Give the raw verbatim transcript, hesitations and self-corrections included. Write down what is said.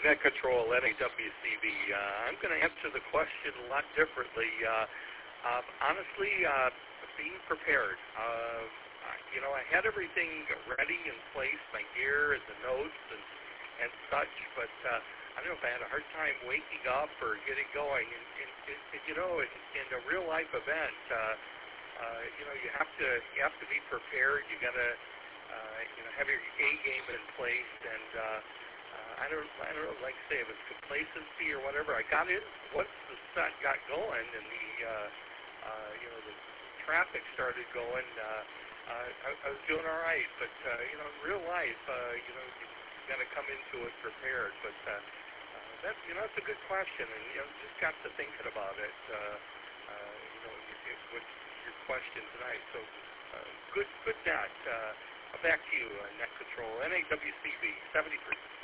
Net Control, N A W C B. Uh, I'm going to answer the question a lot differently. Uh, uh, honestly, uh, being prepared. Uh, you know, I had everything ready in place, my gear and the notes and, and such, but uh, I don't know if I had a hard time waking up or getting going. And, and, and you know, in, in a real-life event, uh, uh, you know, you have to you have to be prepared. You got to, uh, you know, have your A game in place and. Uh, Uh, I don't, I don't know, like I say, if it's complacency or whatever. I got in once the set got going and the, uh, uh, you know, the traffic started going. Uh, uh, I, I was doing all right, but uh, you know, in real life, uh, you know, you, you got to come into it prepared. But uh, uh, that's, you know, that's a good question, and you know, just got to thinking about it. Uh, uh, you know, it, with your question tonight. So uh, good, good net. Uh, back to you, uh, Net Control, N A W C B seventy-three.